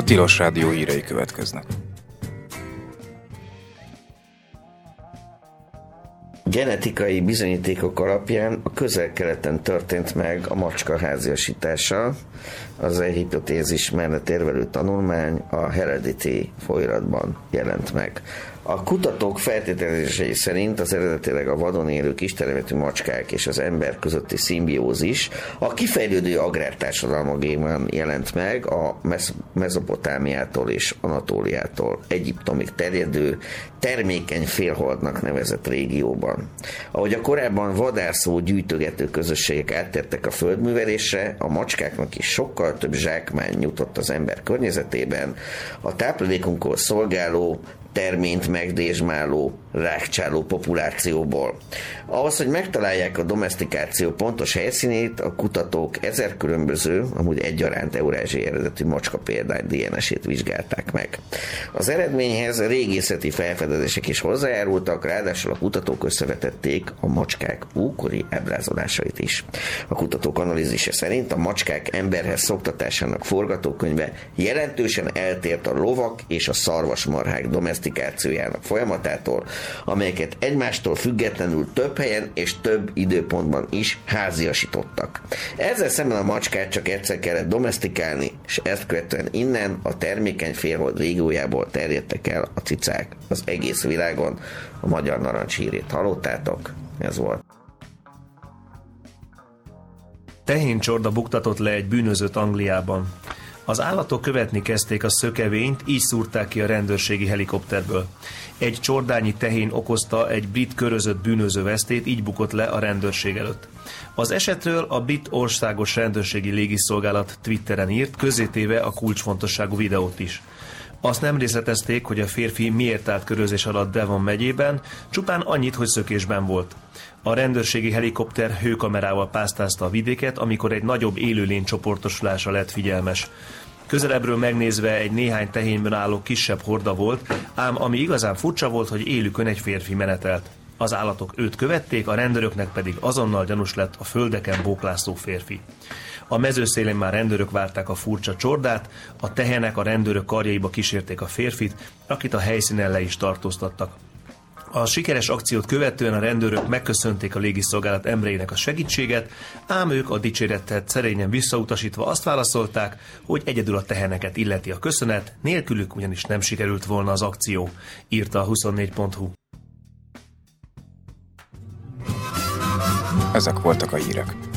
Tilos Rádió hírei következnek. Genetikai bizonyítékok alapján a Közel-Keleten történt meg a macska háziasítása. Az egy hipotézis mellett érvelő tanulmány a Heredity folyóiratban jelent meg. A kutatók feltételezései szerint az eredetileg a vadon élő kistermetű macskák és az ember közötti szimbiózis a kifejlődő agrártársadalmakban jelent meg a Mezopotámiától és Anatóliától Egyiptomig terjedő termékeny félholdnak nevezett régióban. Ahogy a korábban vadászó gyűjtögető közösségek áttértek a földművelésre, a macskáknak is sokkal több zsákmány jutott az ember környezetében, a táplálékunkhoz szolgáló, terményt megdésmáló, rákcsáló populációból. Ahhoz, hogy megtalálják a domesztikáció pontos helyszínét, a kutatók 1000 különböző, amúgy egyaránt eurázsiai eredetű macska példány DNS-ét vizsgálták meg. Az eredményhez régészeti felfedezések is hozzájárultak, ráadásul a kutatók összevetették a macskák ókori ábrázolásait is. A kutatók analízise szerint a macskák emberhez szoktatásának forgatókönyve jelentősen eltért a lovak és a szarvasmarhák domesztikációjának folyamatától, amelyeket egymástól függetlenül több helyen és több időpontban is háziasítottak. Ezzel szemben a macskát csak egyszer kellett domesztikálni, és ezt követően innen a termékeny félhold régiójából terjedtek el a cicák az egész világon. A magyar narancs hírét hallottátok, ez volt. Tehéncsorda buktatott le egy bűnözőt Angliában. Az állatok követni kezdték a szökevényt, így szúrták ki a rendőrségi helikopterből. Egy csordányi tehén okozta egy brit körözött bűnöző vesztét, így bukott le a rendőrség előtt. Az esetről a brit országos rendőrségi légiszolgálat Twitteren írt, közzétéve a kulcsfontosságú videót is. Azt nem részletezték, hogy a férfi miért állt körözés alatt Devon megyében, csupán annyit, hogy szökésben volt. A rendőrségi helikopter hőkamerával pásztázta a vidéket, amikor egy nagyobb élőlény csoportosulása lett figyelmes. Közelebbről megnézve egy néhány tehénben álló kisebb horda volt, ám ami igazán furcsa volt, hogy élükön egy férfi menetelt. Az állatok őt követték, a rendőröknek pedig azonnal gyanús lett a földeken bóklászó férfi. A mezőszélén már rendőrök várták a furcsa csordát, a tehenek a rendőrök karjaiba kísérték a férfit, akit a helyszínen le is tartóztattak. A sikeres akciót követően a rendőrök megköszönték a légiszolgálat embereinek a segítséget, ám ők a dicséretet szerényen visszautasítva azt válaszolták, hogy egyedül a teheneket illeti a köszönet, nélkülük ugyanis nem sikerült volna az akció, írta a 24.hu. Ezek voltak a hírek.